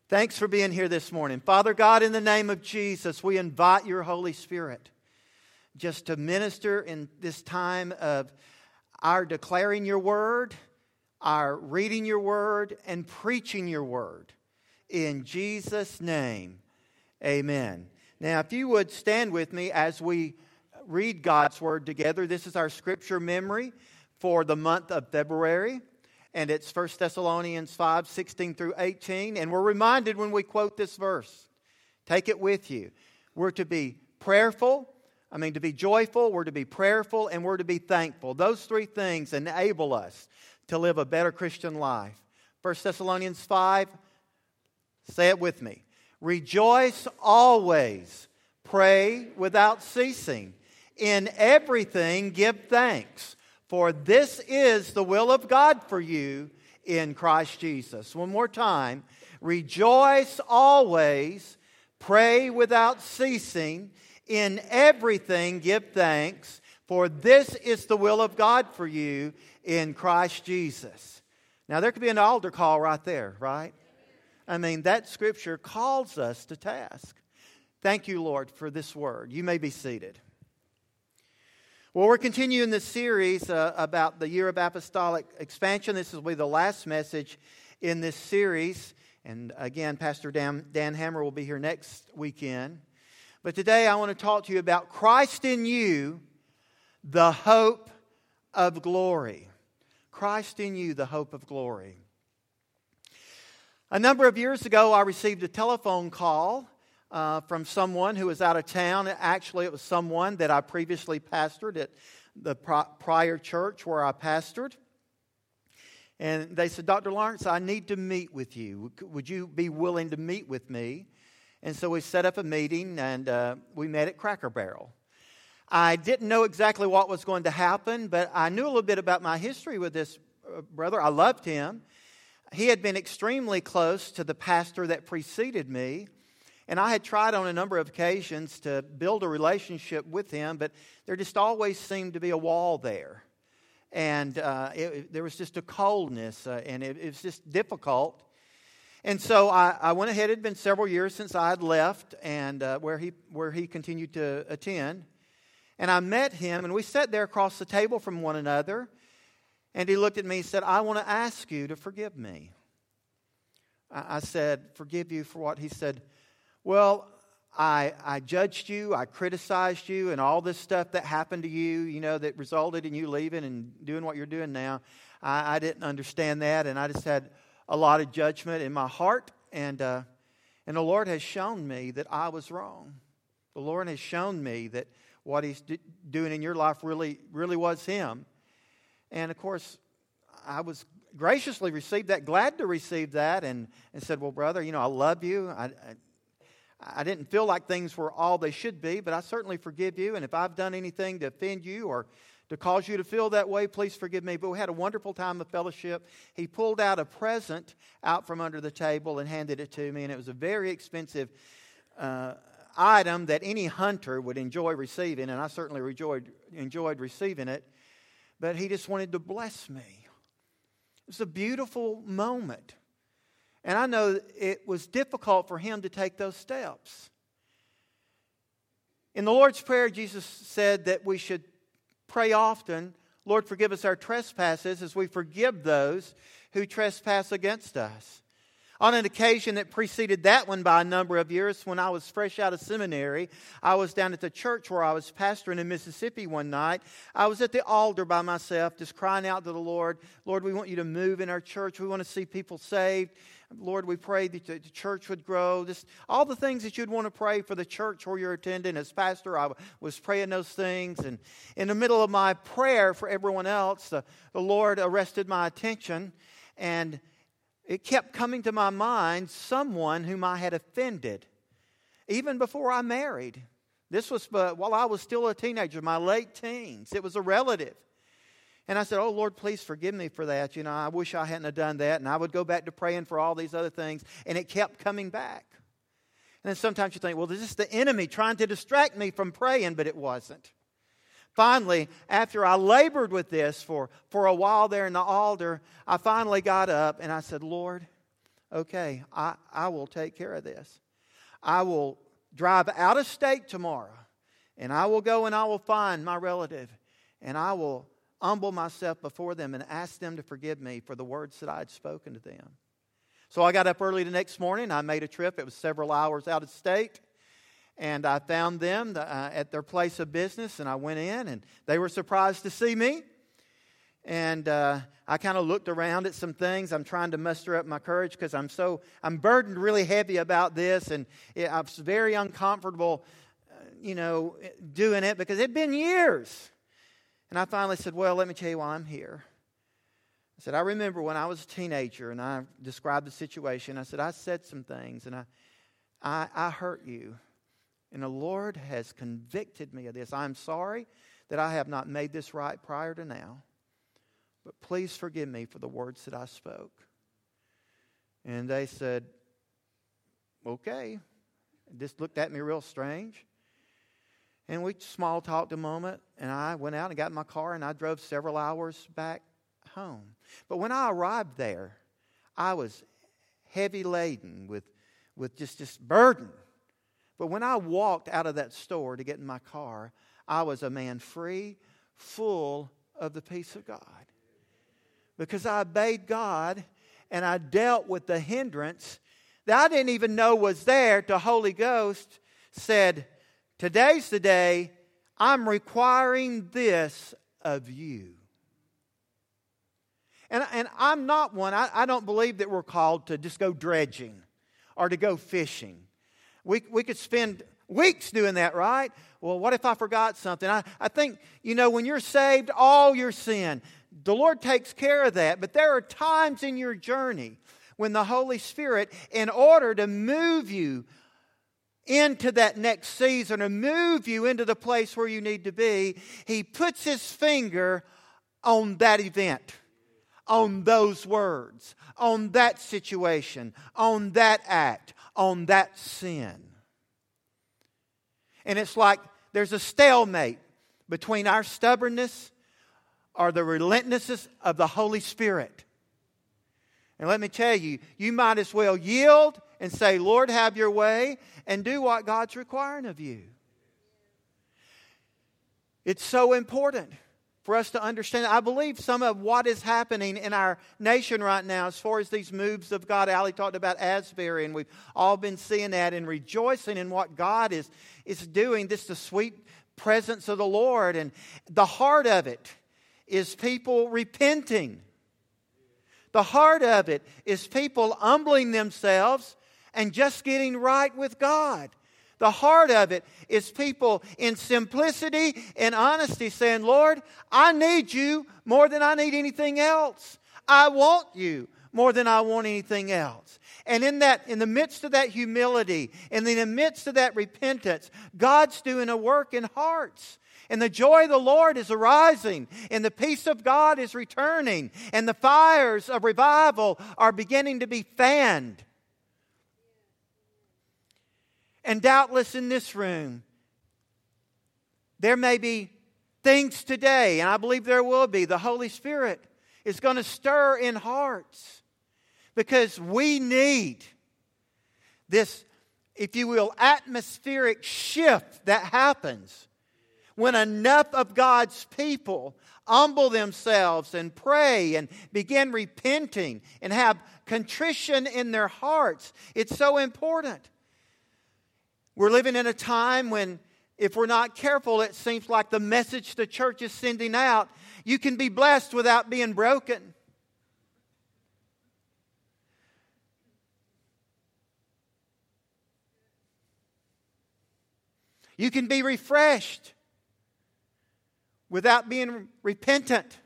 Thanks for being here this morning. Father God, in the name of Jesus, we invite your Holy Spirit just to minister in this time of our declaring your word, our reading your word, and preaching your word. In Jesus' name, amen. Now, if you would stand with me as we read God's word together. This is our scripture memory for the month of February. And it's 1 Thessalonians 5, 16 through 18. And we're reminded when we quote this verse. Take it with you. We're to be to be joyful, we're to be prayerful, and we're to be thankful. Those three things enable us to live a better Christian life. 1 Thessalonians 5, say it with me. Rejoice always, pray without ceasing. In everything give thanks. For this is the will of God for you in Christ Jesus. One more time. Rejoice always, pray without ceasing, in everything give thanks, for this is the will of God for you in Christ Jesus. Now there could be an altar call right there, right? That scripture calls us to task. Thank you, Lord, for this word. You may be seated. Well, we're continuing this series about the year of apostolic expansion. This will be the last message in this series. And again, Pastor Dan Hammer will be here next weekend. But today I want to talk to you about Christ in you, the hope of glory. Christ in you, the hope of glory. A number of years ago, I received a telephone call from someone who was out of town. Actually, it was someone that I previously pastored at the prior church where I pastored. And they said, Dr. Lawrence, I need to meet with you. Would you be willing to meet with me? And so we set up a meeting, and we met at Cracker Barrel. I didn't know exactly what was going to happen, but I knew a little bit about my history with this brother. I loved him. He had been extremely close to the pastor that preceded me. And I had tried on a number of occasions to build a relationship with him, but there just always seemed to be a wall there. And there was just a coldness, and it was just difficult. And so I went ahead. It had been several years since I had left, and where he continued to attend. And I met him, and we sat there across the table from one another. And he looked at me and said, I want to ask you to forgive me. I said, forgive you for what? He said, well, I judged you, I criticized you, and all this stuff that happened to you, that resulted in you leaving and doing what you're doing now. I didn't understand that, and I just had a lot of judgment in my heart, and the Lord has shown me that I was wrong. The Lord has shown me that what He's doing in your life really, really was Him. And of course, I was graciously received that, glad to receive that, and said, well, brother, I love you. I didn't feel like things were all they should be, but I certainly forgive you. And if I've done anything to offend you or to cause you to feel that way, please forgive me. But we had a wonderful time of fellowship. He pulled out a present out from under the table and handed it to me. And it was a very expensive item that any hunter would enjoy receiving. And I certainly enjoyed receiving it. But he just wanted to bless me. It was a beautiful moment. And I know it was difficult for him to take those steps. In the Lord's Prayer, Jesus said that we should pray often, Lord, forgive us our trespasses as we forgive those who trespass against us. On an occasion that preceded that one by a number of years, when I was fresh out of seminary, I was down at the church where I was pastoring in Mississippi one night. I was at the altar by myself, just crying out to the Lord, Lord, we want you to move in our church. We want to see people saved. Lord, we pray that the church would grow. Just all the things that you'd want to pray for the church where you're attending. As pastor, I was praying those things. And in the middle of my prayer for everyone else, the Lord arrested my attention. And it kept coming to my mind someone whom I had offended, even before I married. This was while I was still a teenager, my late teens. It was a relative. And I said, oh, Lord, please forgive me for that. I wish I hadn't have done that. And I would go back to praying for all these other things. And it kept coming back. And then sometimes you think, well, this is the enemy trying to distract me from praying, but it wasn't. Finally, after I labored with this for a while there in the altar, I finally got up and I said, Lord, okay, I will take care of this. I will drive out of state tomorrow, and I will go and I will find my relative, and I will humble myself before them and ask them to forgive me for the words that I had spoken to them. So I got up early the next morning. I made a trip. It was several hours out of state. And I found them at their place of business, and I went in, and they were surprised to see me. And I kind of looked around at some things. I'm trying to muster up my courage because I'm burdened really heavy about this, and I was very uncomfortable, doing it because it had been years. And I finally said, well, let me tell you why I'm here. I said, I remember when I was a teenager, and I described the situation. I said, I said some things, and I hurt you. And the Lord has convicted me of this. I'm sorry that I have not made this right prior to now. But please forgive me for the words that I spoke. And they said, okay. Just looked at me real strange. And we small talked a moment. And I went out and got in my car, and I drove several hours back home. But when I arrived there, I was heavy laden with just this burden. But when I walked out of that store to get in my car, I was a man free, full of the peace of God. Because I obeyed God and I dealt with the hindrance that I didn't even know was there. The Holy Ghost said, today's the day I'm requiring this of you. And I'm not one. I don't believe that we're called to just go dredging or to go fishing. We could spend weeks doing that, right? Well, what if I forgot something? I think, when you're saved, all your sin, the Lord takes care of that. But there are times in your journey when the Holy Spirit, in order to move you into that next season or move you into the place where you need to be, He puts His finger on that event, on those words, on that situation, on that act, on that sin. And it's like there's a stalemate between our stubbornness or the relentlessness of the Holy Spirit. And let me tell you, you might as well yield and say, Lord, have your way, and do what God's requiring of you. It's so important for us to understand. I believe some of what is happening in our nation right now as far as these moves of God. Ali talked about Asbury, and we've all been seeing that and rejoicing in what God is doing. This is the sweet presence of the Lord. And the heart of it is people repenting. The heart of it is people humbling themselves and just getting right with God. The heart of it is people in simplicity and honesty saying, Lord, I need you more than I need anything else. I want you more than I want anything else. And in the midst of that humility, and in the midst of that repentance, God's doing a work in hearts. And the joy of the Lord is arising, and the peace of God is returning, and the fires of revival are beginning to be fanned. And doubtless in this room, there may be things today, and I believe there will be. The Holy Spirit is going to stir in hearts because we need this, if you will, atmospheric shift that happens when enough of God's people humble themselves and pray and begin repenting and have contrition in their hearts. It's so important. We're living in a time when, if we're not careful, it seems like the message the church is sending out, you can be blessed without being broken. You can be refreshed without being repentant.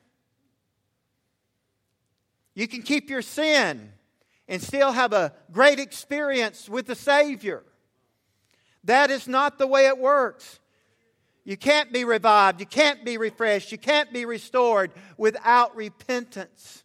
You can keep your sin and still have a great experience with the Savior. That is not the way it works. You can't be revived. You can't be refreshed. You can't be restored without repentance.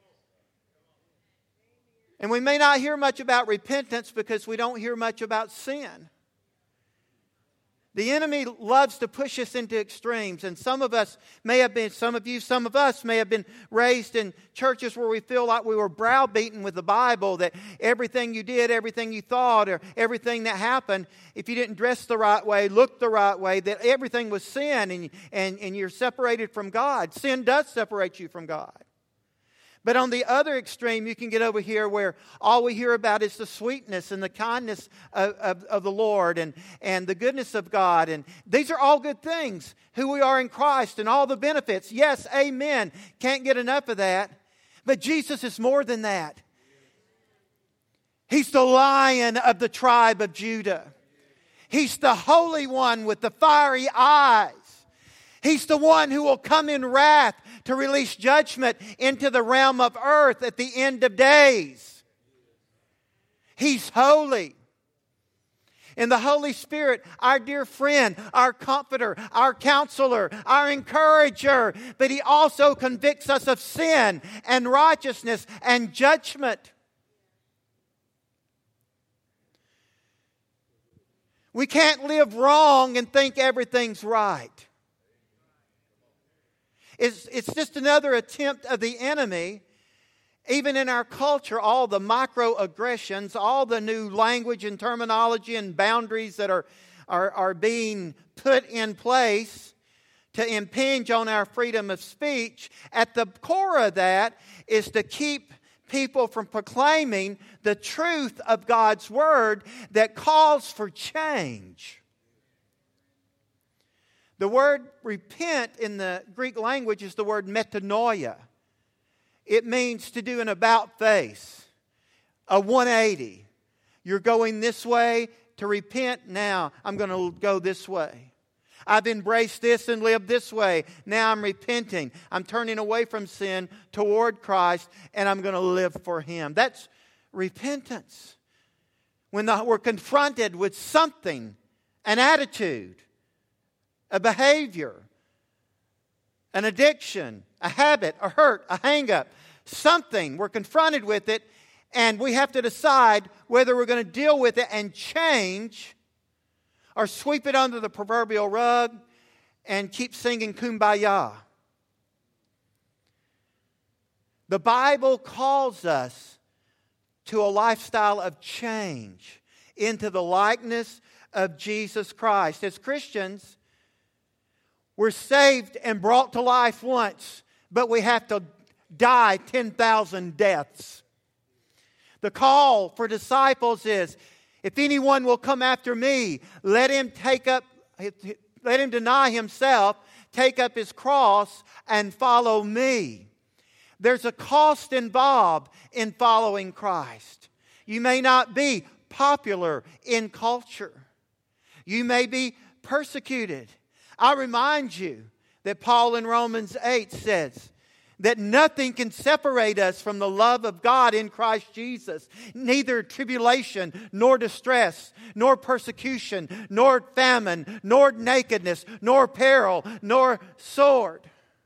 And we may not hear much about repentance because we don't hear much about sin. The enemy loves to push us into extremes, and some of us may have been, some of us may have been raised in churches where we feel like we were browbeaten with the Bible, that everything you did, everything you thought, or everything that happened, if you didn't dress the right way, look the right way, that everything was sin and you're separated from God. Sin does separate you from God. But on the other extreme, you can get over here where all we hear about is the sweetness and the kindness of the Lord and the goodness of God. And these are all good things, who we are in Christ and all the benefits. Yes, amen. Can't get enough of that. But Jesus is more than that. He's the Lion of the tribe of Judah. He's the Holy One with the fiery eyes. He's the one who will come in wrath to release judgment into the realm of earth at the end of days. He's holy. And the Holy Spirit, our dear friend, our comforter, our counselor, our encourager. But He also convicts us of sin and righteousness and judgment. We can't live wrong and think everything's right. It's just another attempt of the enemy, even in our culture, all the microaggressions, all the new language and terminology and boundaries that are being put in place to impinge on our freedom of speech. At the core of that is to keep people from proclaiming the truth of God's Word that calls for change. The word repent in the Greek language is the word metanoia. It means to do an about face, a 180. You're going this way. To repent, now I'm going to go this way. I've embraced this and lived this way. Now I'm repenting. I'm turning away from sin toward Christ, and I'm going to live for Him. That's repentance. When we're confronted with something, an attitude, a behavior, an addiction, a habit, a hurt, a hang-up, something. We're confronted with it, and we have to decide whether we're going to deal with it and change or sweep it under the proverbial rug and keep singing Kumbaya. The Bible calls us to a lifestyle of change into the likeness of Jesus Christ. As Christians, we're saved and brought to life once, but we have to die 10,000 deaths. The call for disciples is, if anyone will come after me, let him deny himself, take up his cross, and follow me. There's a cost involved in following Christ. You may not be popular in culture. You may be persecuted. I remind you that Paul in Romans 8 says that nothing can separate us from the love of God in Christ Jesus. Neither tribulation, nor distress, nor persecution, nor famine, nor nakedness, nor peril, nor sword.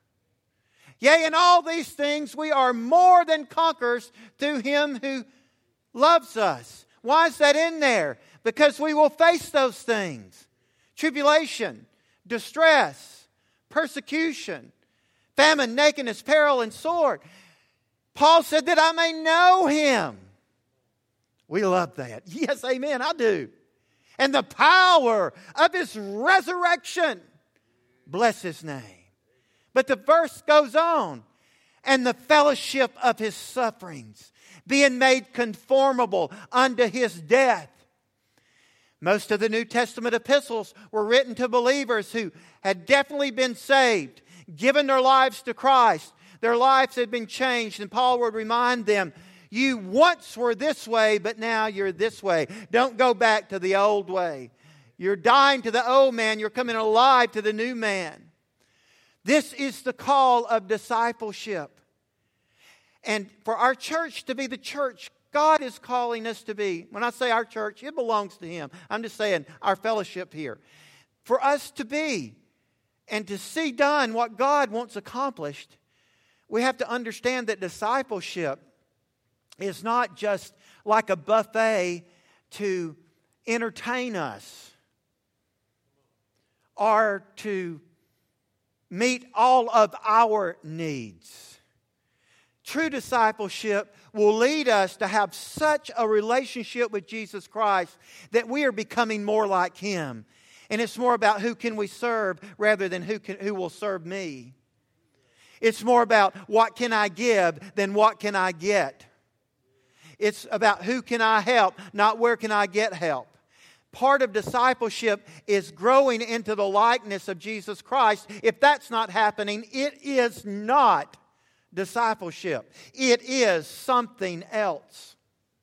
Yea, in all these things we are more than conquerors through Him who loves us. Why is that in there? Because we will face those things. Tribulation, distress, persecution, famine, nakedness, peril, and sword. Paul said that I may know Him. We love that. Yes, amen, I do. And the power of His resurrection. Bless His name. But the verse goes on. And the fellowship of His sufferings, being made conformable unto His death. Most of the New Testament epistles were written to believers who had definitely been saved, given their lives to Christ. Their lives had been changed, and Paul would remind them, you once were this way, but now you're this way. Don't go back to the old way. You're dying to the old man. You're coming alive to the new man. This is the call of discipleship. And for our church to be the church God is calling us to be. When I say our church, it belongs to Him. I'm just saying our fellowship here. For us to be and to see done what God wants accomplished, we have to understand that discipleship is not just like a buffet to entertain us. are to meet all of our needs. True discipleship will lead us to have such a relationship with Jesus Christ that we are becoming more like Him. And it's more about who can we serve rather than who will serve me. It's more about what can I give than what can I get. It's about who can I help, not where can I get help. Part of discipleship is growing into the likeness of Jesus Christ. If that's not happening, it is not discipleship. It is something else.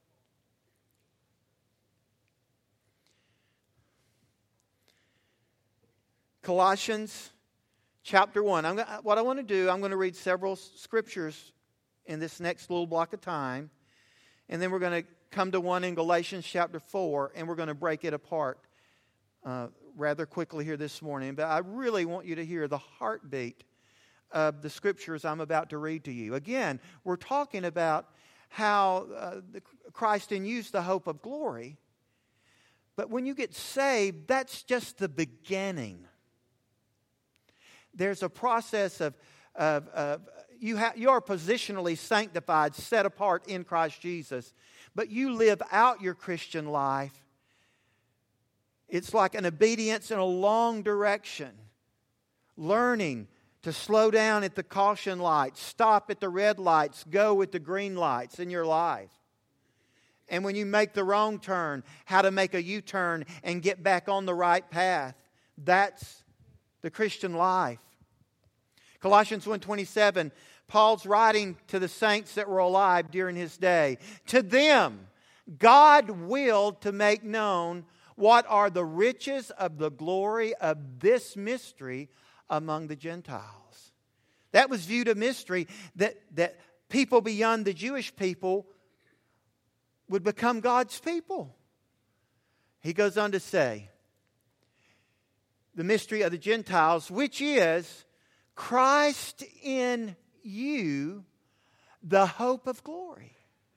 Colossians chapter 1. What I want to do, I'm going to read several scriptures in this next little block of time. And then we're going to come to one in Galatians chapter 4, and we're going to break it apart rather quickly here this morning. But I really want you to hear the heartbeat of the scriptures I'm about to read to you. Again, we're talking about how Christ in you is the hope of glory. But when you get saved, that's just the beginning. There's a process of you are positionally sanctified, set apart in Christ Jesus. But you live out your Christian life. It's like an obedience in a long direction. Learning to slow down at the caution lights, stop at the red lights, go at the green lights in your life. And when you make the wrong turn, how to make a U-turn and get back on the right path. That's the Christian life. Colossians 1:27, Paul's writing to the saints that were alive during his day. To them, God willed to make known what are the riches of the glory of this mystery among the Gentiles. That was viewed a mystery that people beyond the Jewish people would become God's people. He goes on to say, the mystery of the Gentiles, which is Christ in you, the hope of glory.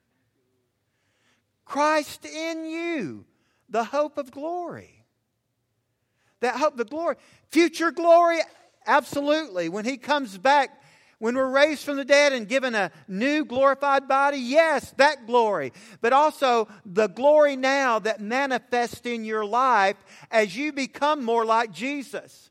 Christ in you, the hope of glory. That hope, the glory, future glory, absolutely. When He comes back, when we're raised from the dead and given a new glorified body, yes, that glory. But also the glory now that manifests in your life as you become more like Jesus.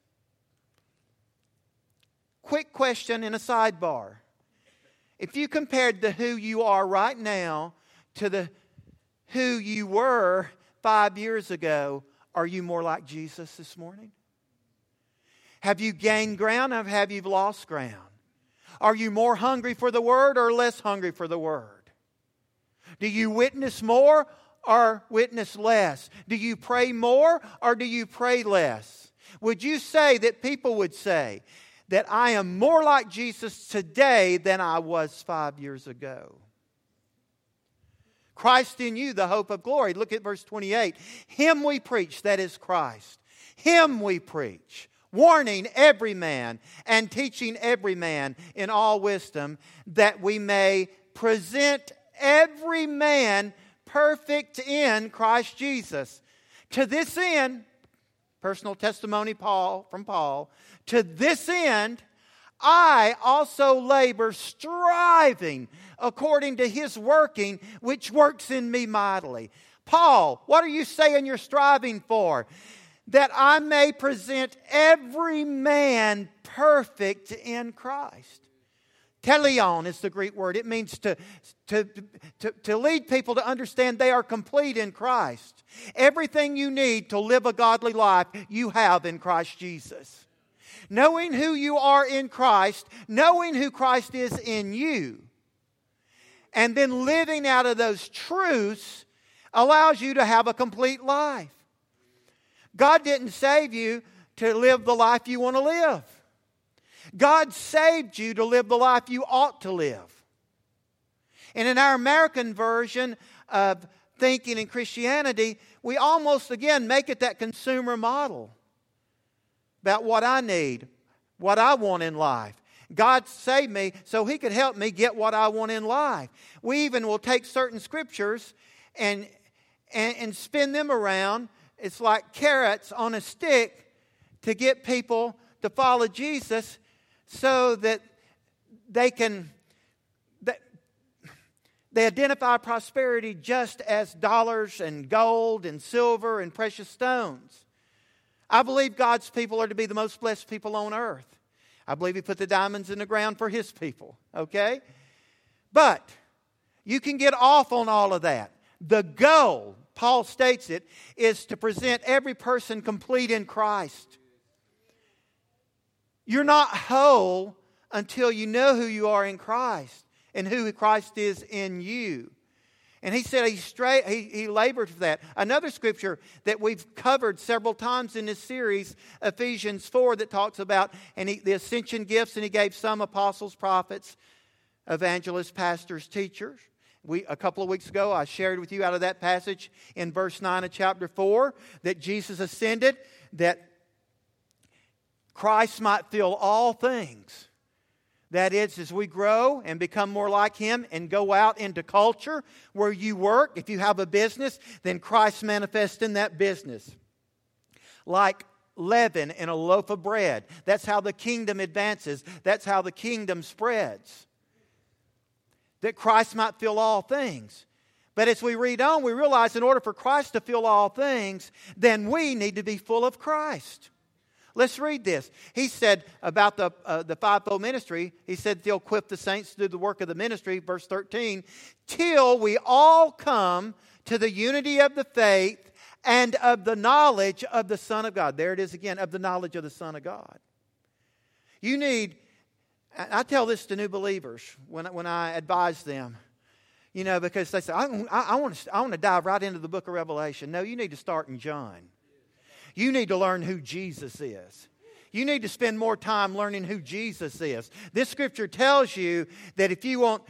Quick question in a sidebar. If you compared the who you are right now to the who you were 5 years ago, are you more like Jesus this morning? Have you gained ground or have you lost ground? Are you more hungry for the Word or less hungry for the Word? Do you witness more or witness less? Do you pray more or do you pray less? Would you say that people would say that I am more like Jesus today than I was 5 years ago? Christ in you, the hope of glory. Look at verse 28. Him we preach, that is Christ. Him we preach, warning every man and teaching every man in all wisdom, that we may present every man perfect in Christ Jesus. To this end, personal testimony from Paul, to this end, I also labor, striving according to His working, which works in me mightily. Paul, what are you saying you're striving for? That I may present every man perfect in Christ. Teleon is the Greek word. It means to lead people to understand they are complete in Christ. Everything you need to live a godly life, you have in Christ Jesus. Knowing who you are in Christ, knowing who Christ is in you, and then living out of those truths allows you to have a complete life. God didn't save you to live the life you want to live. God saved you to live the life you ought to live. And in our American version of thinking in Christianity, we almost, again, make it that consumer model about what I need, what I want in life. God saved me so He could help me get what I want in life. We even will take certain scriptures and spin them around. It's like carrots on a stick to get people to follow Jesus so that they identify prosperity just as dollars and gold and silver and precious stones. I believe God's people are to be the most blessed people on earth. I believe He put the diamonds in the ground for His people, okay? But you can get off on all of that. The goal, Paul states it, is to present every person complete in Christ. You're not whole until you know who you are in Christ and who Christ is in you. And he said he labored for that. Another scripture that we've covered several times in this series, Ephesians 4, that talks about the ascension gifts, and He gave some apostles, prophets, evangelists, pastors, teachers. A couple of weeks ago, I shared with you out of that passage in verse 9 of chapter 4 that Jesus ascended, that Christ might fill all things. That is, as we grow and become more like Him and go out into culture where you work, if you have a business, then Christ manifests in that business. Like leaven in a loaf of bread. That's how the kingdom advances. That's how the kingdom spreads. That Christ might fill all things. But as we read on, we realize in order for Christ to fill all things, then we need to be full of Christ. Let's read this. He said about the fivefold ministry, He said He'll equip the saints to do the work of the ministry, verse 13, till we all come to the unity of the faith and of the knowledge of the Son of God. There it is again, of the knowledge of the Son of God. You need, I tell this to new believers when I advise them, because they say, I want to dive right into the book of Revelation. No, you need to start in John. You need to learn who Jesus is. You need to spend more time learning who Jesus is. This scripture tells you that if you want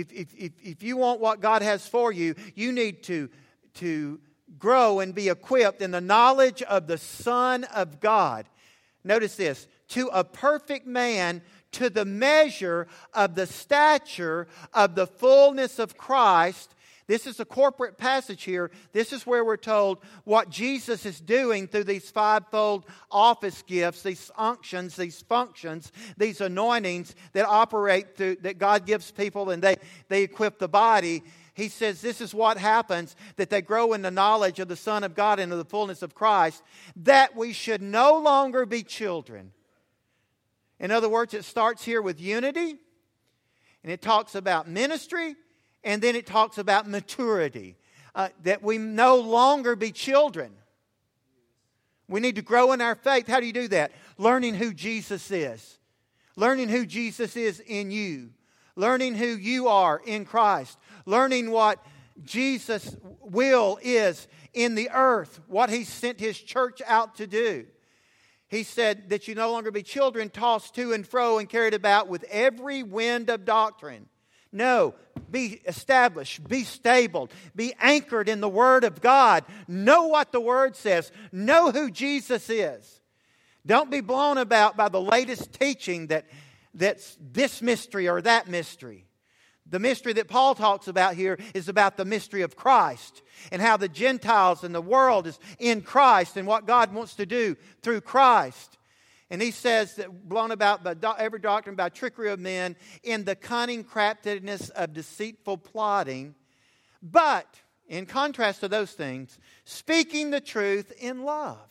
what God has for you, you need to grow and be equipped in the knowledge of the Son of God. Notice this, to a perfect man, to the measure of the stature of the fullness of Christ. This is a corporate passage here. This is where we're told what Jesus is doing through these fivefold office gifts, these unctions, these functions, these anointings that operate through, that God gives people and they equip the body. He says this is what happens, that they grow in the knowledge of the Son of God and of the fullness of Christ, that we should no longer be children. In other words, it starts here with unity, and it talks about ministry, and then it talks about maturity, that we no longer be children. We need to grow in our faith. How do you do that? Learning who Jesus is. Learning who Jesus is in you. Learning who you are in Christ. Learning what Jesus' will is in the earth. What He sent His church out to do. He said that you no longer be children tossed to and fro and carried about with every wind of doctrine. No, be established, be stable, be anchored in the Word of God. Know what the Word says. Know who Jesus is. Don't be blown about by the latest teaching that's this mystery or that mystery. The mystery that Paul talks about here is about the mystery of Christ and how the Gentiles and the world is in Christ and what God wants to do through Christ. And he says that blown about by every doctrine, by trickery of men, in the cunning craftiness of deceitful plotting. But, in contrast to those things, speaking the truth in love,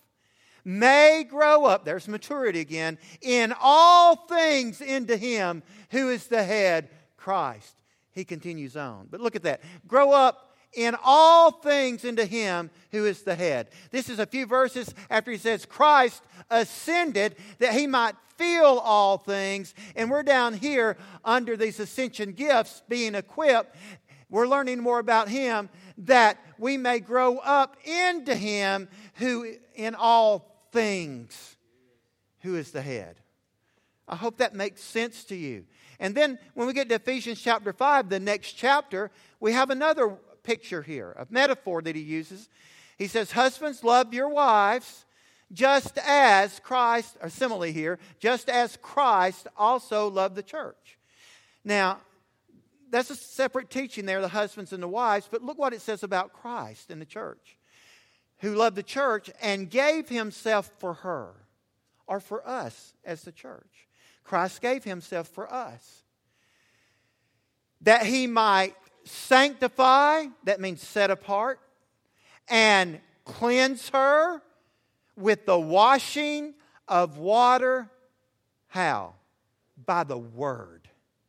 may grow up, there's maturity again, in all things into Him who is the head, Christ. He continues on. But look at that. Grow up in all things into Him who is the head. This is a few verses after he says Christ ascended that He might fill all things. And we're down here under these ascension gifts being equipped. We're learning more about Him that we may grow up into Him who in all things who is the head. I hope that makes sense to you. And then when we get to Ephesians chapter 5, the next chapter, we have another picture here, a metaphor that he uses. He says, husbands, love your wives, just as Christ, or simile here, just as Christ also loved the church. Now, that's a separate teaching there, the husbands and the wives, but look what it says about Christ and the church, who loved the church and gave Himself for her. are for us as the church. Christ gave Himself for us. That He might sanctify, that means set apart, and cleanse her with the washing of water. How? By the Word.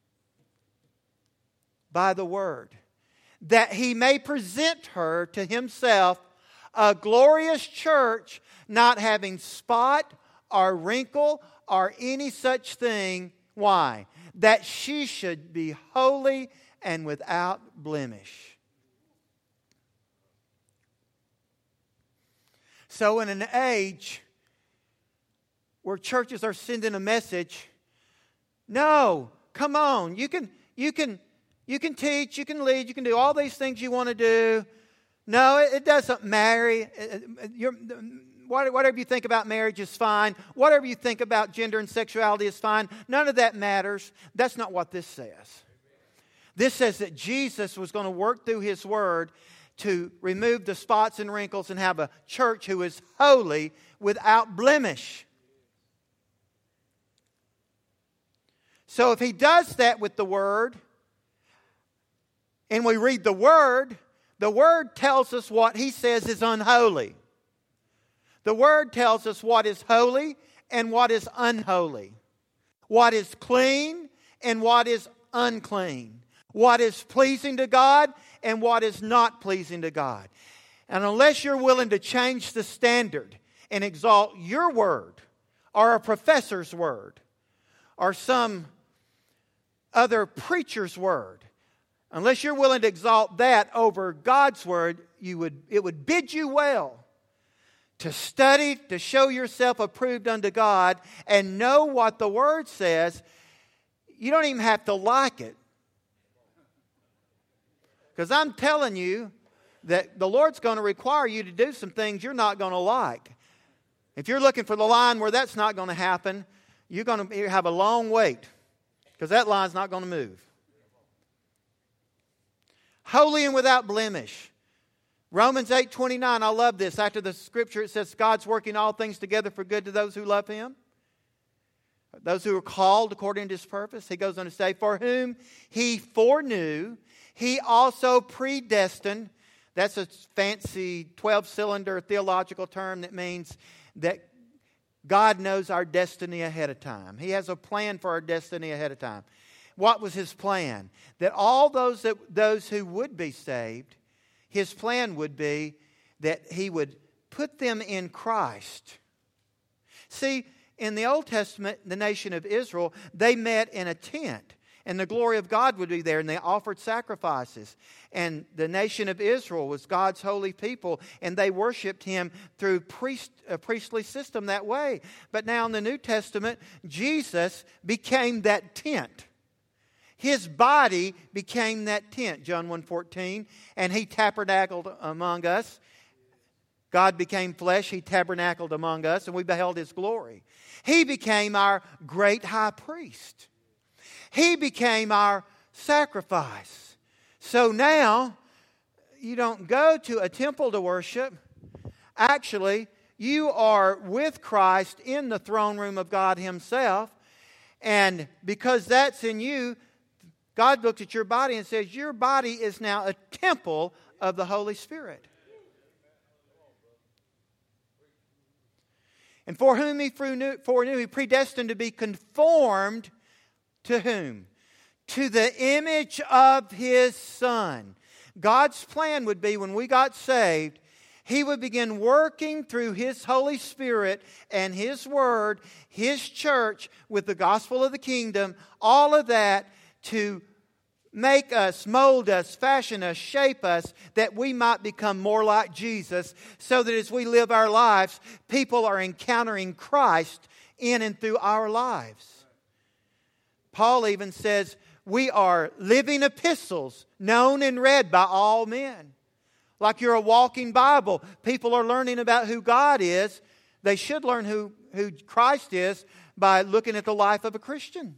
By the Word. That He may present her to Himself a glorious church, not having spot or wrinkle or any such thing. Why? That she should be holy and without blemish. So in an age where churches are sending a message, no, come on, you can teach, you can lead, you can do all these things you want to do. No, it doesn't matter. Whatever you think about marriage is fine. Whatever you think about gender and sexuality is fine. None of that matters. That's not what this says. This says that Jesus was going to work through His Word to remove the spots and wrinkles and have a church who is holy without blemish. So if He does that with the Word, and we read the Word tells us what He says is unholy. The Word tells us what is holy and what is unholy. What is clean and what is unclean. What is pleasing to God and what is not pleasing to God. And unless you're willing to change the standard and exalt your word or a professor's word or some other preacher's word, unless you're willing to exalt that over God's word, it would bid you well to study, to show yourself approved unto God and know what the Word says. You don't even have to like it. Because I'm telling you that the Lord's going to require you to do some things you're not going to like. If you're looking for the line where that's not going to happen, you're going to have a long wait. Because that line's not going to move. Holy and without blemish. Romans 8:29, I love this. After the scripture, it says, God's working all things together for good to those who love Him. Those who are called according to His purpose. He goes on to say, for whom He foreknew, He also predestined. That's a fancy 12-cylinder theological term that means that God knows our destiny ahead of time. He has a plan for our destiny ahead of time. What was His plan? That all those who would be saved, His plan would be that He would put them in Christ. See, in the Old Testament, the nation of Israel, they met in a tent. And the glory of God would be there. And they offered sacrifices. And the nation of Israel was God's holy people. And they worshiped Him through a priestly system that way. But now in the New Testament, Jesus became that tent. His body became that tent, John 1:14, and He tabernacled among us. God became flesh, He tabernacled among us, and we beheld His glory. He became our great high priest. He became our sacrifice. So now, you don't go to a temple to worship. Actually, you are with Christ in the throne room of God Himself, and because that's in you, God looks at your body and says, your body is now a temple of the Holy Spirit. And for whom He foreknew, He predestined to be conformed to whom? To the image of His Son. God's plan would be when we got saved, He would begin working through His Holy Spirit and His Word, His church, with the gospel of the kingdom, all of that to make us, mold us, fashion us, shape us, that we might become more like Jesus, so that as we live our lives, people are encountering Christ in and through our lives. Paul even says, we are living epistles, known and read by all men. Like you're a walking Bible. People are learning about who God is. They should learn who Christ is by looking at the life of a Christian.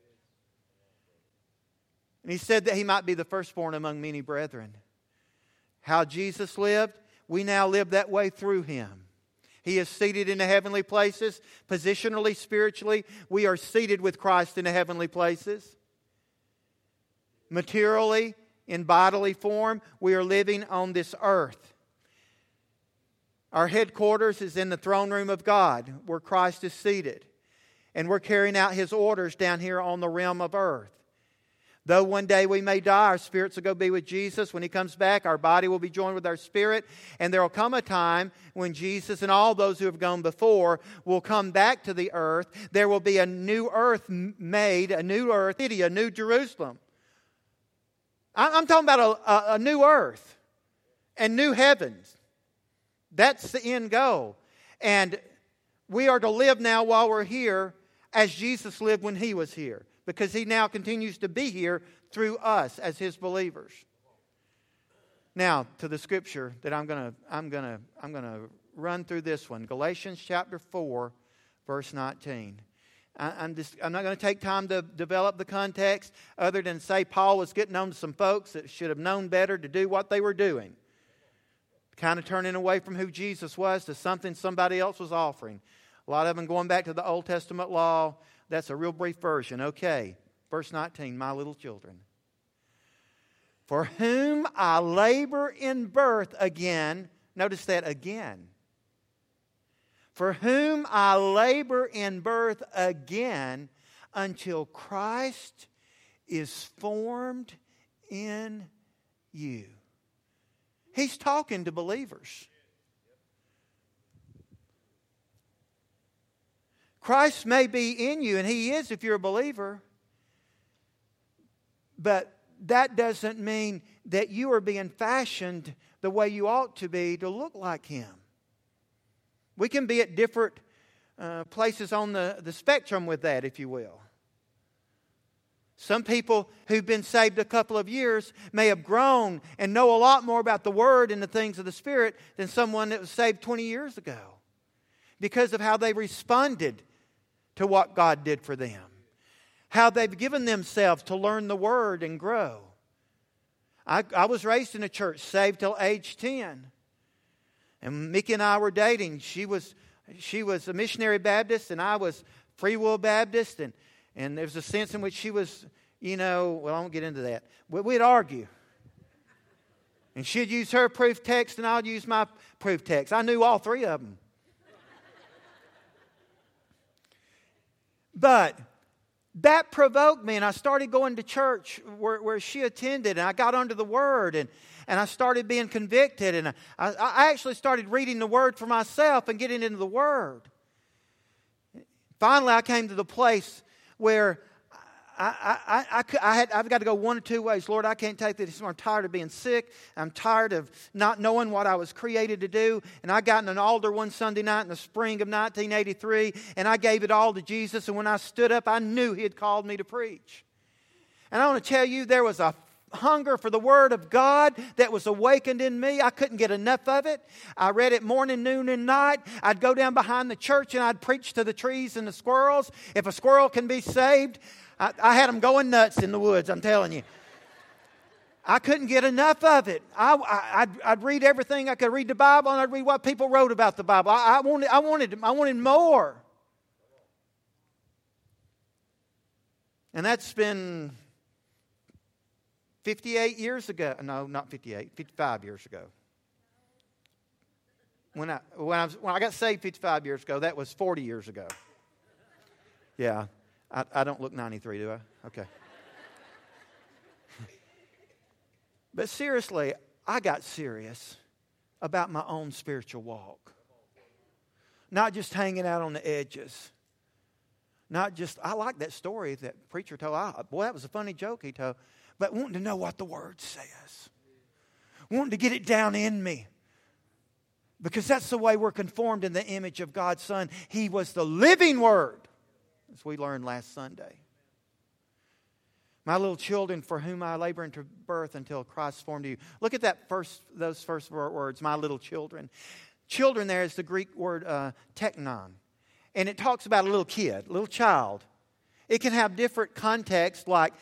And He said that He might be the firstborn among many brethren. How Jesus lived, we now live that way through Him. He is seated in the heavenly places. Positionally, spiritually, we are seated with Christ in the heavenly places. Materially, in bodily form, we are living on this earth. Our headquarters is in the throne room of God, where Christ is seated. And we're carrying out His orders down here on the realm of earth. Though one day we may die, our spirits will go be with Jesus. When He comes back, our body will be joined with our spirit. And there will come a time when Jesus and all those who have gone before will come back to the earth. There will be a new earth made, a new earth city, a new Jerusalem. I'm talking about a new earth and new heavens. That's the end goal. And we are to live now while we're here as Jesus lived when He was here, because He now continues to be here through us as His believers. Now to the scripture that I'm gonna run through this one. Galatians chapter 4, verse 19. I'm not going to take time to develop the context other than say Paul was getting on to some folks that should have known better to do what they were doing. Kind of turning away from who Jesus was to something somebody else was offering. A lot of them going back to the Old Testament law. That's a real brief version. Okay, verse 19, my little children. For whom I labor in birth again. Notice that again. For whom I labor in birth again until Christ is formed in you. He's talking to believers. Christ may be in you, and He is if you're a believer. But that doesn't mean that you are being fashioned the way you ought to be to look like Him. We can be at different places on the spectrum with that, if you will. Some people who've been saved a couple of years may have grown and know a lot more about the Word and the things of the Spirit than someone that was saved 20 years ago, because of how they responded to what God did for them, how they've given themselves to learn the Word and grow. I was raised in a church, saved till age 10. And Mickey and I were dating. She was a missionary Baptist, and I was Free Will Baptist. And there was a sense in which she was, well, I won't get into that. We'd argue. And she'd use her proof text, and I'd use my proof text. I knew all three of them. But that provoked me, and I started going to church where she attended, and I got under the Word, and I started being convicted, and I actually started reading the Word for myself and getting into the Word. Finally, I came to the place where I've got to go one of two ways. Lord, I can't take this. I'm tired of being sick. I'm tired of not knowing what I was created to do. And I got in an altar one Sunday night in the spring of 1983, and I gave it all to Jesus. And when I stood up, I knew He had called me to preach. And I want to tell you, there was a hunger for the Word of God that was awakened in me. I couldn't get enough of it. I read it morning, noon, and night. I'd go down behind the church and I'd preach to the trees and the squirrels. If a squirrel can be saved, I had them going nuts in the woods, I'm telling you. I couldn't get enough of it. I'd read everything. I could read the Bible, and I'd read what people wrote about the Bible. I wanted more. And that's been 58 years ago. No, not 58. 55 years ago. When I got saved 55 years ago, that was 40 years ago. Yeah. I don't look 93, do I? Okay. But seriously, I got serious about my own spiritual walk. Not just hanging out on the edges. Not just, I like that story that preacher told. Boy, that was a funny joke he told. But wanting to know what the Word says. Wanting to get it down in me. Because that's the way we're conformed in the image of God's Son. He was the living Word, as we learned last Sunday. My little children, for whom I labor into birth until Christ formed you. Look at those first words, my little children. Children there is the Greek word teknon. And it talks about a little kid, a little child. It can have different contexts like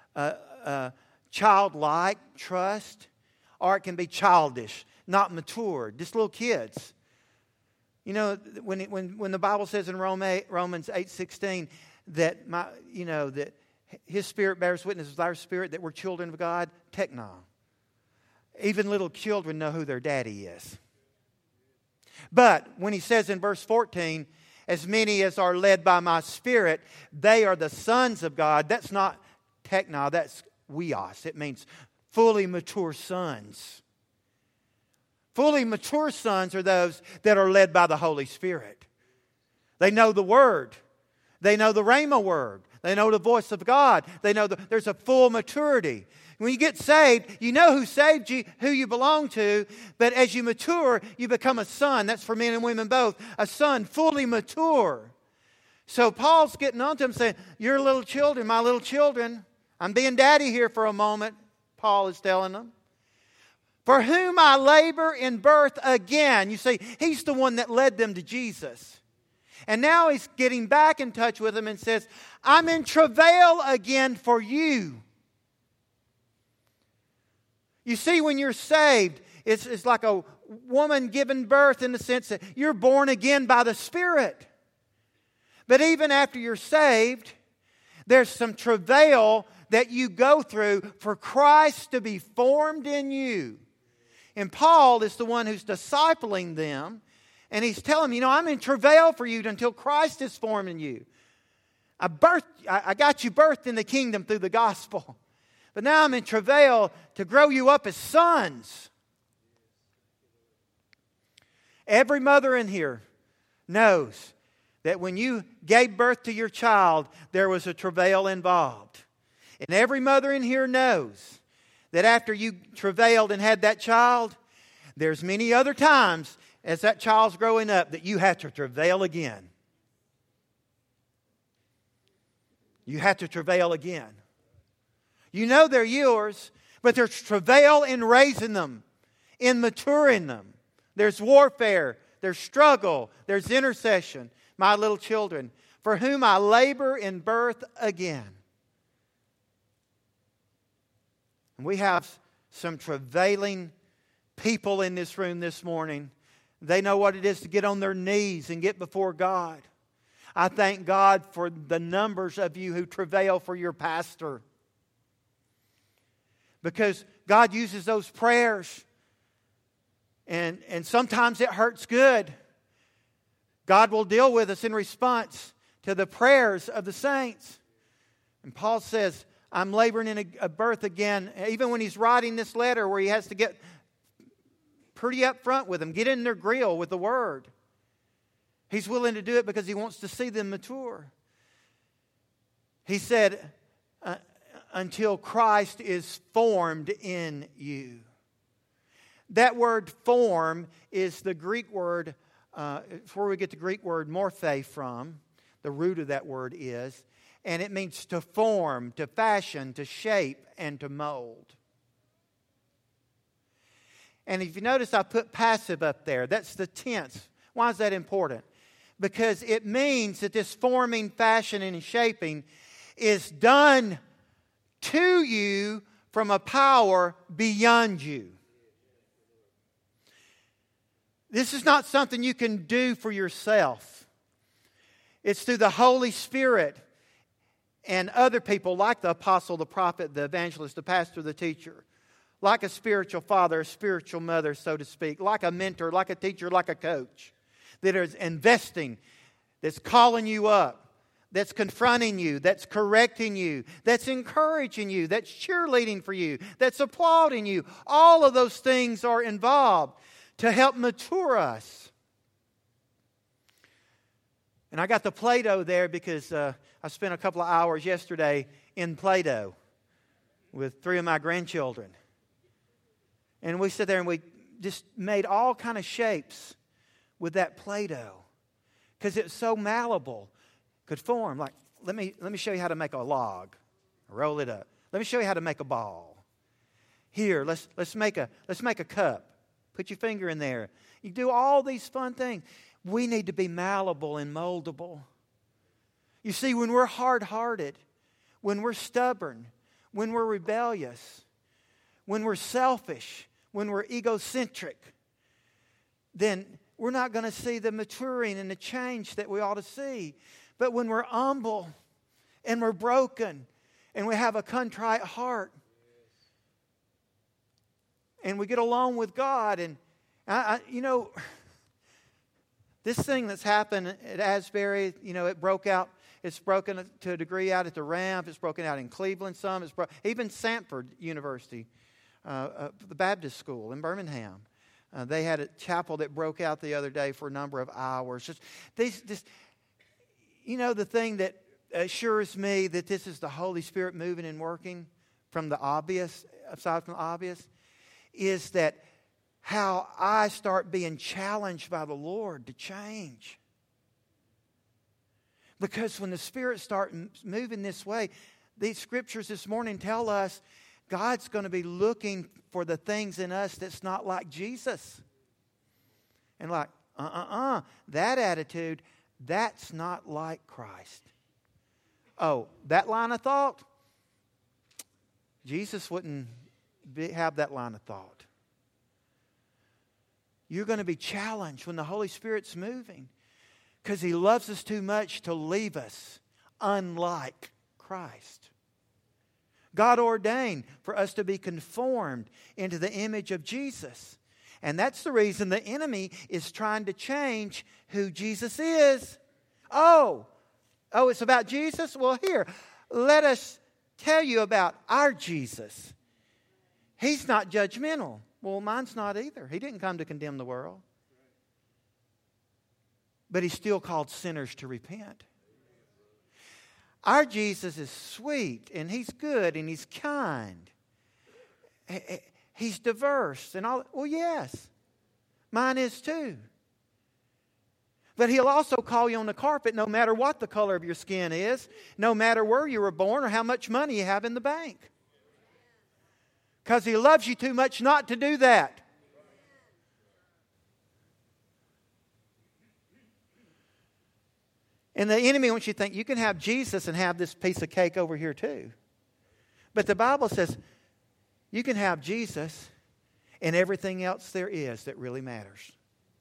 childlike, trust, or it can be childish, not mature, just little kids. You know, when the Bible says in Romans 8:16 that that His Spirit bears witness with our spirit that we're children of God, technon. Even little children know who their daddy is. But when He says in verse 14, as many as are led by my Spirit, they are the sons of God. That's not technon, that's weos. It means fully mature sons. Fully mature sons are those that are led by the Holy Spirit. They know the Word. They know the Rhema Word. They know the voice of God. They know there's a full maturity. When you get saved, you know who saved you, who you belong to. But as you mature, you become a son. That's for men and women both. A son, fully mature. So Paul's getting on to them saying, "You're little children, my little children. I'm being daddy here for a moment," Paul is telling them. "For whom I labor in birth again." You see, he's the one that led them to Jesus. And now he's getting back in touch with them and says, "I'm in travail again for you." You see, when you're saved, it's like a woman giving birth in the sense that you're born again by the Spirit. But even after you're saved, there's some travail that you go through for Christ to be formed in you. And Paul is the one who's discipling them. And he's telling them, I'm in travail for you until Christ is formed in you. I got you birthed in the kingdom through the gospel. But now I'm in travail to grow you up as sons. Every mother in here knows that when you gave birth to your child, there was a travail involved. And every mother in here knows that after you travailed and had that child, there's many other times as that child's growing up that you have to travail again. You have to travail again. You know they're yours, but there's travail in raising them, in maturing them. There's warfare, there's struggle, there's intercession. My little children, for whom I labor in birth again. And we have some travailing people in this room this morning. They know what it is to get on their knees and get before God. I thank God for the numbers of you who travail for your pastor. Because God uses those prayers. And sometimes it hurts good. God will deal with us in response to the prayers of the saints. And Paul says, I'm laboring in a birth again. Even when he's writing this letter where he has to get pretty up front with them, get in their grill with the Word. He's willing to do it because he wants to see them mature. He said, until Christ is formed in you. That word form is the Greek word, it's where we get the Greek word morphe from. The root of that word is. And it means to form, to fashion, to shape, and to mold. And if you notice, I put passive up there. That's the tense. Why is that important? Because it means that this forming, fashioning, and shaping is done to you from a power beyond you. This is not something you can do for yourself. It's through the Holy Spirit and other people like the apostle, the prophet, the evangelist, the pastor, the teacher. Like a spiritual father, a spiritual mother, so to speak. Like a mentor, like a teacher, like a coach. That is investing, that's calling you up, that's confronting you, that's correcting you, that's encouraging you, that's cheerleading for you, that's applauding you. All of those things are involved to help mature us. And I got the Play-Doh there because I spent a couple of hours yesterday in Play-Doh with 3 of my grandchildren. And we sat there and we just made all kind of shapes with that Play-Doh because it's so malleable, could form. Like, let me show you how to make a log. Roll it up. Let me show you how to make a ball. Here, let's make a cup. Put your finger in there. You do all these fun things. We need to be malleable and moldable. You see, when we're hard-hearted, when we're stubborn, when we're rebellious, when we're selfish, when we're egocentric, then we're not going to see the maturing and the change that we ought to see. But when we're humble and we're broken and we have a contrite heart and we get along with God, and this thing that's happened at Asbury, it broke out. It's broken to a degree out at the Ramp. It's broken out in Cleveland some. Even Sanford University, the Baptist school in Birmingham. They had a chapel that broke out the other day for a number of hours. The thing that assures me that this is the Holy Spirit moving and working from the obvious, aside from the obvious, is that how I start being challenged by the Lord to change. Because when the Spirit starts moving this way, these scriptures this morning tell us God's going to be looking for the things in us that's not like Jesus. And like, that attitude, that's not like Christ. Oh, that line of thought? Jesus wouldn't have that line of thought. You're going to be challenged when the Holy Spirit's moving, because He loves us too much to leave us unlike Christ. God ordained for us to be conformed into the image of Jesus. And that's the reason the enemy is trying to change who Jesus is. Oh, it's about Jesus? Well, here, let us tell you about our Jesus. He's not judgmental. Well, mine's not either. He didn't come to condemn the world. But He still called sinners to repent. Our Jesus is sweet, and He's good, and He's kind. He's diverse and all. Well, yes, mine is too. But He'll also call you on the carpet no matter what the color of your skin is, no matter where you were born or how much money you have in the bank. Because He loves you too much not to do that. And the enemy wants you to think you can have Jesus and have this piece of cake over here too. But the Bible says you can have Jesus and everything else there is that really matters.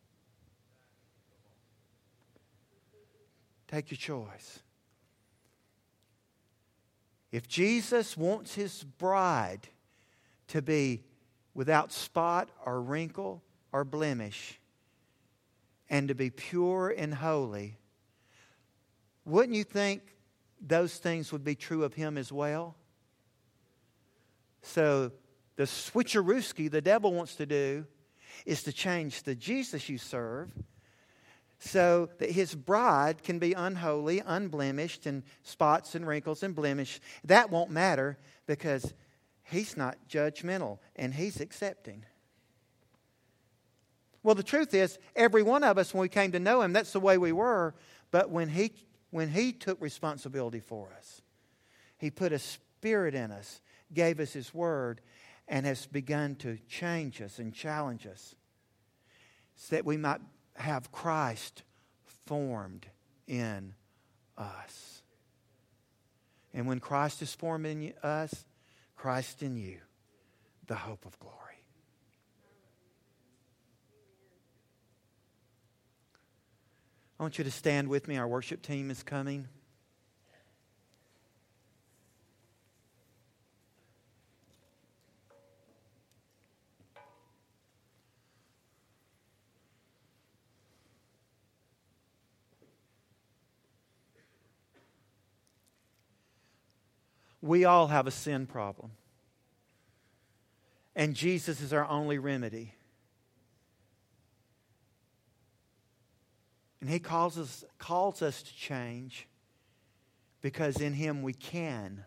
Take your choice. If Jesus wants His bride to be without spot or wrinkle or blemish and to be pure and holy, wouldn't you think those things would be true of Him as well? So the switcherooski the devil wants to do is to change the Jesus you serve so that His bride can be unholy, unblemished, and spots and wrinkles and blemish. That won't matter because He's not judgmental and He's accepting. Well, the truth is, every one of us, when we came to know Him, that's the way we were. But when He took responsibility for us, He put a Spirit in us, gave us His Word, and has begun to change us and challenge us so that we might have Christ formed in us. And when Christ is formed in us, Christ in you, the hope of glory. I want you to stand with me. Our worship team is coming. We all have a sin problem. And Jesus is our only remedy. And He calls us to change because in Him we can.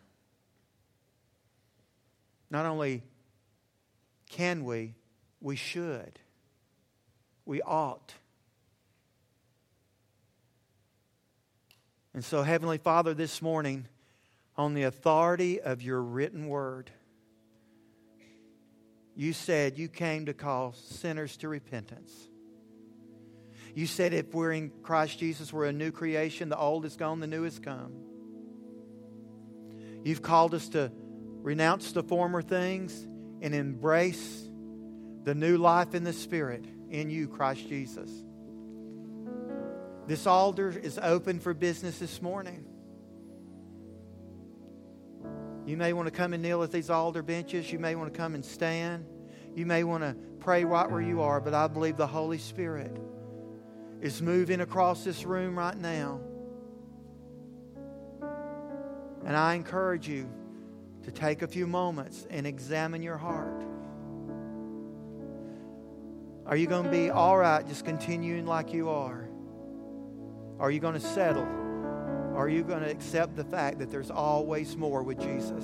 Not only can we should. We ought. And so, Heavenly Father, this morning, on the authority of Your written word, You said You came to call sinners to repentance. You said if we're in Christ Jesus, we're a new creation. The old is gone, the new has come. You've called us to renounce the former things and embrace the new life in the Spirit in You, Christ Jesus. This altar is open for business this morning. You may want to come and kneel at these altar benches. You may want to come and stand. You may want to pray right where you are, but I believe the Holy Spirit is moving across this room right now. And I encourage you to take a few moments and examine your heart. Are you going to be all right just continuing like you are? Are you going to settle? Or are you going to accept the fact that there's always more with Jesus?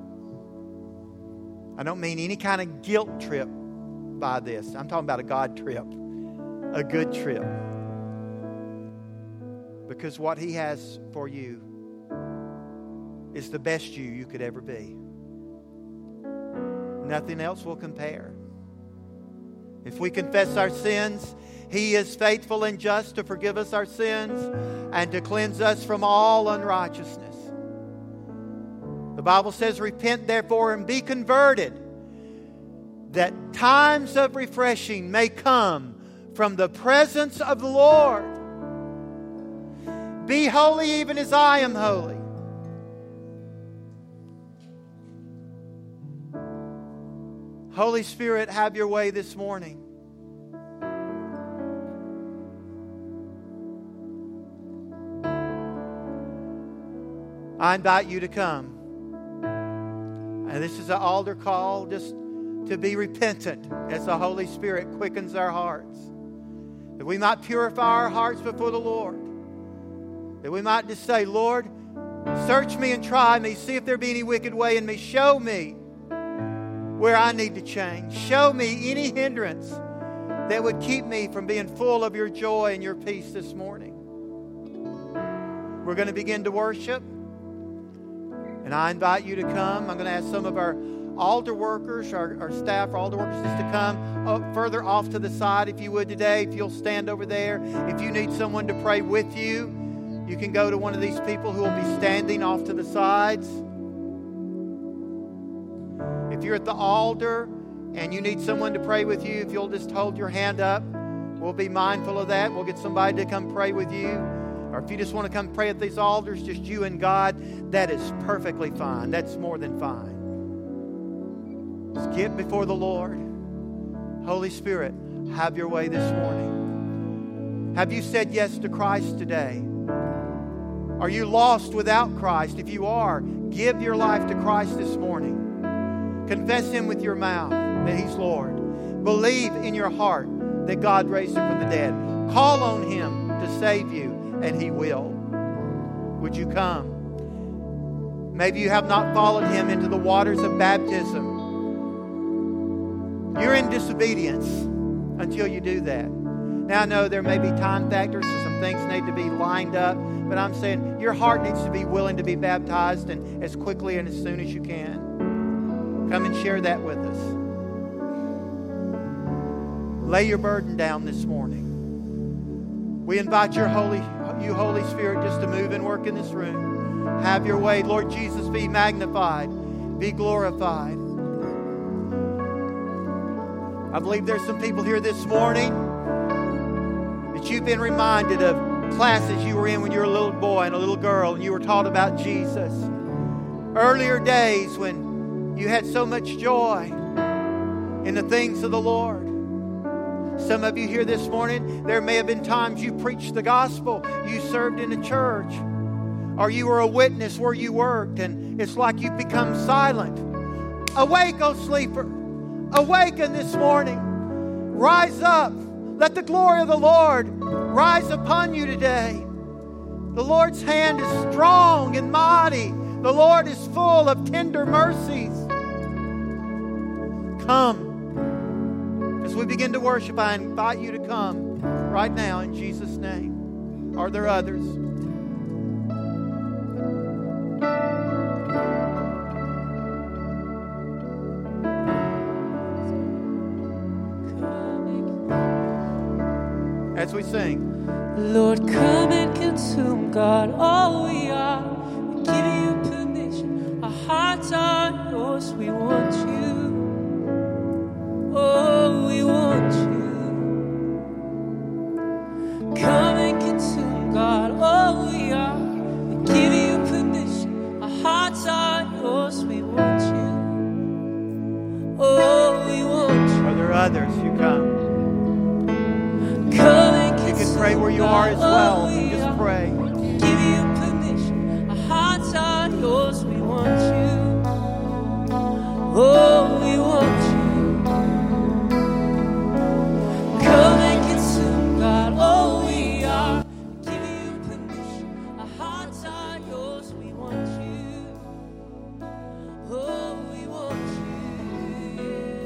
I don't mean any kind of guilt trip by this. I'm talking about a God trip, a good trip. Because what He has for you is the best you could ever be. Nothing else will compare. If we confess our sins, He is faithful and just to forgive us our sins and to cleanse us from all unrighteousness. The Bible says, repent therefore and be converted, that times of refreshing may come from the presence of the Lord. Be holy even as I am holy. Holy Spirit, have your way this morning. I invite you to come. And this is an altar call just to be repentant as the Holy Spirit quickens our hearts. That we might purify our hearts before the Lord. That we might just say, Lord, search me and try me. See if there be any wicked way in me. Show me where I need to change. Show me any hindrance that would keep me from being full of your joy and your peace this morning. We're going to begin to worship. And I invite you to come. I'm going to ask some of our altar workers, our staff, our altar workers, just to come up further off to the side if you would today. If you'll stand over there. If you need someone to pray with you, you can go to one of these people who will be standing off to the sides. If you're at the altar and you need someone to pray with you, if you'll just hold your hand up, we'll be mindful of that. We'll get somebody to come pray with you. Or if you just want to come pray at these altars, just you and God, that is perfectly fine. That's more than fine. Just get before the Lord. Holy Spirit, have your way this morning. Have you said yes to Christ today? Are you lost without Christ? If you are, give your life to Christ this morning. Confess Him with your mouth that He's Lord. Believe in your heart that God raised Him from the dead. Call on Him to save you, and He will. Would you come? Maybe you have not followed Him into the waters of baptism. You're in disobedience until you do that. Now I know there may be time factors and some things need to be lined up, but I'm saying your heart needs to be willing to be baptized, and as quickly and as soon as you can. Come and share that with us. Lay your burden down this morning. We invite you, Holy Spirit, just to move and work in this room. Have your way. Lord Jesus, be magnified. Be glorified. I believe there's some people here this morning that you've been reminded of classes you were in when you were a little boy and a little girl and you were taught about Jesus. Earlier days when you had so much joy in the things of the Lord. Some of you here this morning, there may have been times you preached the gospel, you served in a church, or you were a witness where you worked, and it's like you've become silent. Awake, O sleeper. Awaken this morning. Rise up. Let the glory of the Lord rise upon you today. The Lord's hand is strong and mighty. The Lord is full of tender mercies. Come. As we begin to worship, I invite you to come right now in Jesus' name. Are there others? As we sing. Lord, come and consume, God, all we are. We give you permission. Our hearts are yours. We want you. Oh, we want you. Come and consume. you are as well.